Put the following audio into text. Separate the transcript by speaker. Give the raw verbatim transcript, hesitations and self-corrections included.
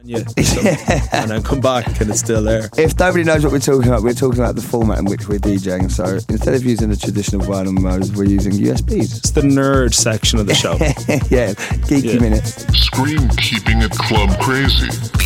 Speaker 1: you, and then come back and it's still there.
Speaker 2: If nobody knows what we're talking about, we're talking about the format in which we're DJing. So instead of using the traditional vinyl modes, we're using U S Bs.
Speaker 1: It's the nerd section of the show.
Speaker 2: Yeah, geeky
Speaker 1: yeah.
Speaker 2: minute.
Speaker 3: Scream keeping it club crazy.